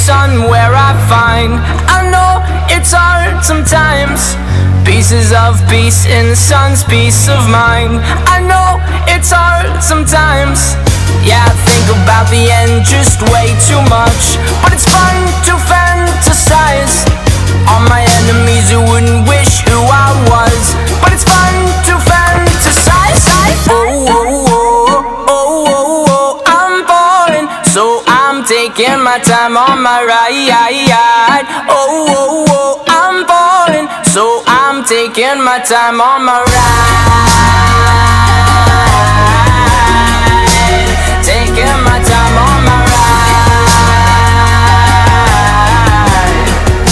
sun where I find. I know it's hard sometimes. Pieces of peace in the sun's peace of mind. I know it's hard sometimes. Yeah, I think about the end just way too much, but it's fun to fantasize on my enemies who wouldn't wish who I was. But it's fun to fantasize. Oh, oh, oh, oh, oh, oh, I'm falling, so I'm taking my time on my ride. Oh, oh, oh, I'm falling, so I'm taking my time on my ride. Taking my time on my ride.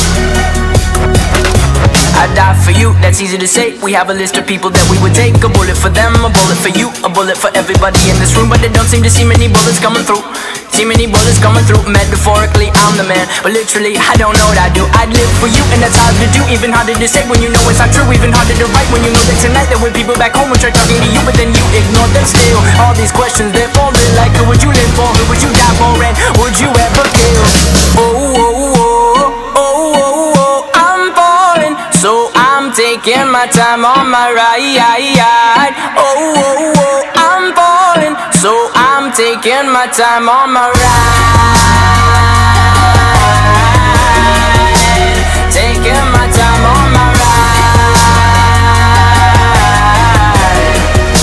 I die for you, that's easy to say. We have a list of people that we would take. A bullet for them, a bullet for you, a bullet for everybody in this room. But they don't seem to see many bullets coming through. See many bullets coming through. Metaphorically, I'm the man, but literally, I don't know what I do. I'd live for you, and that's hard to do. Even harder to say when you know it's not true. Even harder to write when you know that tonight there were people back home who tried talking to you, but then you ignore them still. All these questions, they're falling like, who would you live for? Who would you die for? And would you ever kill? Oh, oh, oh, oh, oh, oh, I'm falling, so I'm taking my time on my ride. Oh, oh, oh, I'm falling, so I'm taking my time on my ride. Taking my time on my ride.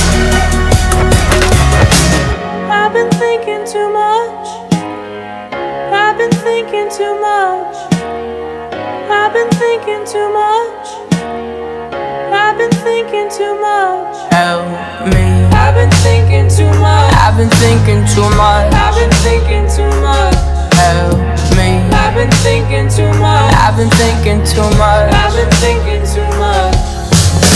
I've been thinking too much. I've been thinking too much. I've been thinking too much. I've been thinking too much. Help me. I've been thinking too much. I've been thinking too much. I've been thinking too much. Help me. I've been thinking too much. I've been thinking too much. I've been thinking too much.